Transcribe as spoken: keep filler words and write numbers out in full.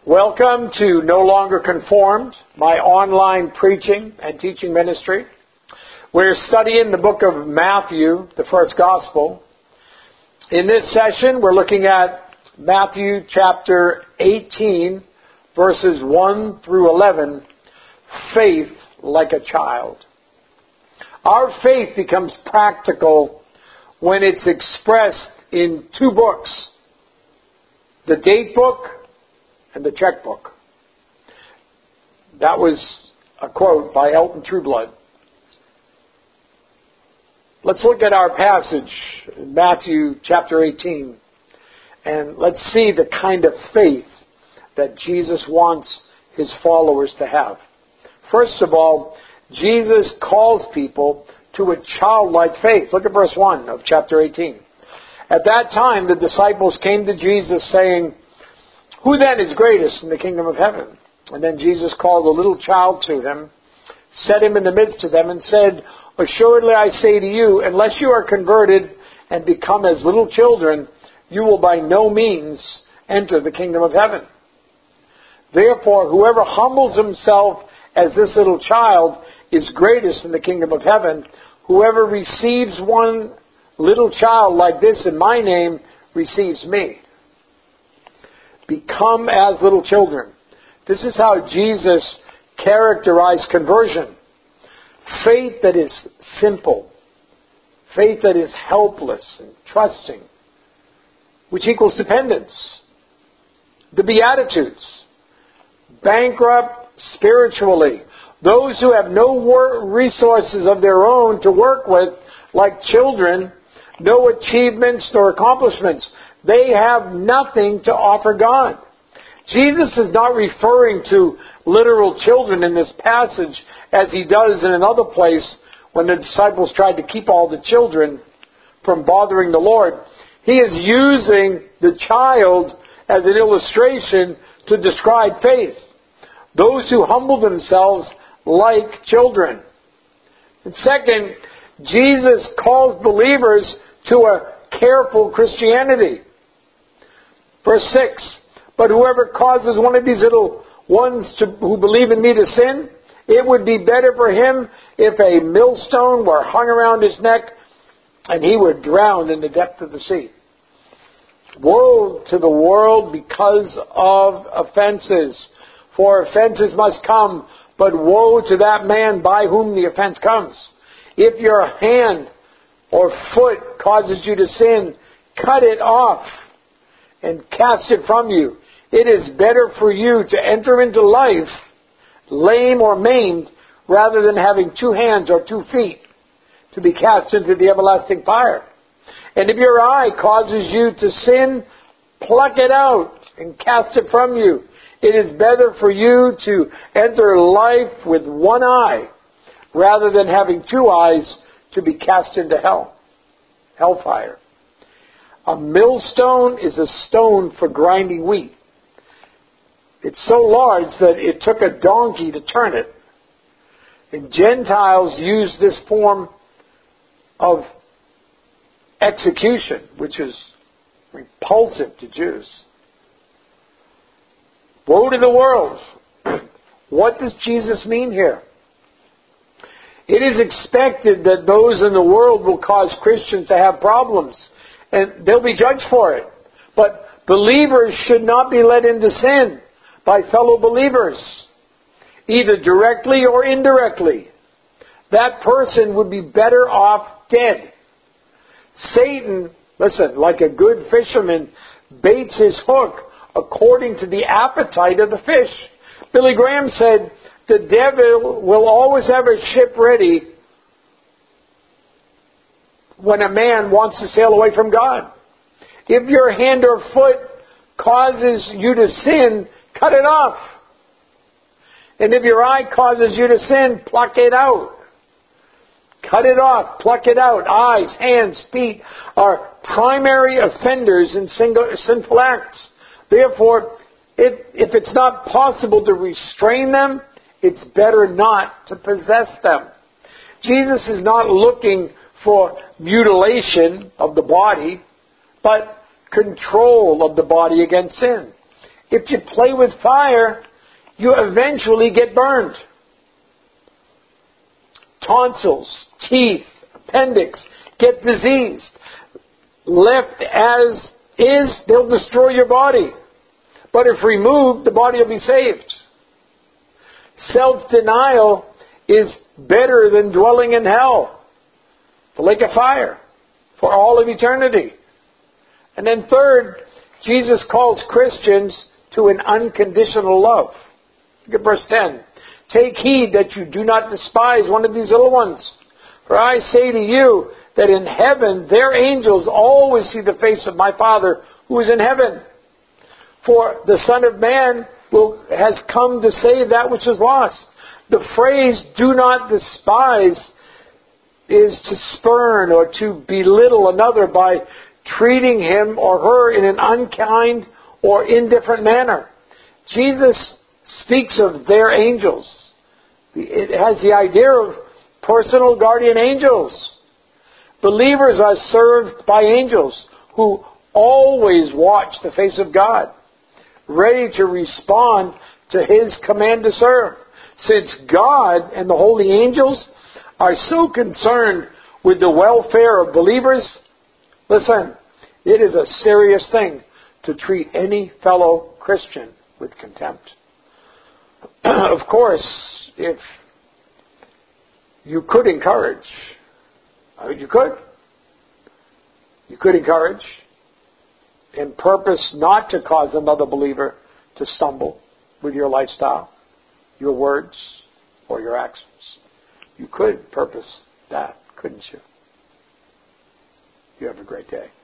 Welcome to No Longer Conformed, my online preaching and teaching ministry. We're studying the book of Matthew, the first gospel. In this session, we're looking at Matthew chapter eighteen, verses one through eleven, faith like a child. Our faith becomes practical when it's expressed in two books, the date book and the checkbook. That was a quote by Elton Trueblood. Let's look at our passage, Matthew chapter eighteen, and let's see the kind of faith that Jesus wants his followers to have. First of all, Jesus calls people to a childlike faith. Look at verse one of chapter eighteen. At that time, the disciples came to Jesus saying, "Who then is greatest in the kingdom of heaven?" And then Jesus called a little child to him, set him in the midst of them, and said, "Assuredly I say to you, unless you are converted and become as little children, you will by no means enter the kingdom of heaven. Therefore, whoever humbles himself as this little child is greatest in the kingdom of heaven. Whoever receives one little child like this in my name receives me." Become as little children. This is how Jesus characterized conversion. Faith that is simple. Faith that is helpless and trusting, which equals dependence. The Beatitudes. Bankrupt spiritually. Those who have no resources of their own to work with, like children, no achievements nor accomplishments. They have nothing to offer God. Jesus is not referring to literal children in this passage as he does in another place when the disciples tried to keep all the children from bothering the Lord. He is using the child as an illustration to describe faith. Those who humble themselves like children. And second, Jesus calls believers to a careful Christianity. Verse six, "But whoever causes one of these little ones to, who believe in me to sin, it would be better for him if a millstone were hung around his neck and he were drowned in the depth of the sea." Woe to the world because of offenses, for offenses must come, but woe to that man by whom the offense comes. If your hand or foot causes you to sin, cut it off and cast it from you. It is better for you to enter into life lame or maimed rather than having two hands or two feet to be cast into the everlasting fire. And if your eye causes you to sin, pluck it out and cast it from you. It is better for you to enter life with one eye rather than having two eyes to be cast into hell, hellfire. A millstone is a stone for grinding wheat. It's so large that it took a donkey to turn it. And Gentiles use this form of execution, which is repulsive to Jews. Woe to the world. What does Jesus mean here? It is expected that those in the world will cause Christians to have problems, and they'll be judged for it. But believers should not be led into sin by fellow believers, either directly or indirectly. That person would be better off dead. Satan, listen, like a good fisherman, baits his hook according to the appetite of the fish. Billy Graham said, "The devil will always have a ship ready when a man wants to sail away from God. If your hand or foot causes you to sin, cut it off. And if your eye causes you to sin, pluck it out." Cut it off, pluck it out. Eyes, hands, feet are primary offenders in sinful acts. Therefore, if, if it's not possible to restrain them, it's better not to possess them. Jesus is not looking for mutilation of the body, but control of the body against sin. If you play with fire, you eventually get burned. Tonsils, teeth, appendix get diseased. Left as is, they'll destroy your body. But if removed, the body will be saved. Self-denial is better than dwelling in hell, the lake of fire, for all of eternity. And then third, Jesus calls Christians to an unconditional love. Look at verse ten. Take heed that you do not despise one of these little ones. For I say to you that in heaven their angels always see the face of my Father who is in heaven. For the Son of Man will, has come to save that which is lost. The phrase do not despise is to spurn or to belittle another by treating him or her in an unkind or indifferent manner. Jesus speaks of their angels. It has the idea of personal guardian angels. Believers are served by angels who always watch the face of God, ready to respond to His command to serve. Since God and the holy angels are so concerned with the welfare of believers, listen, it is a serious thing to treat any fellow Christian with contempt. Of course, if you could encourage, I mean, you could, you could encourage and purpose not to cause another believer to stumble with your lifestyle, your words, or your actions. You could purpose that, couldn't you? You have a great day.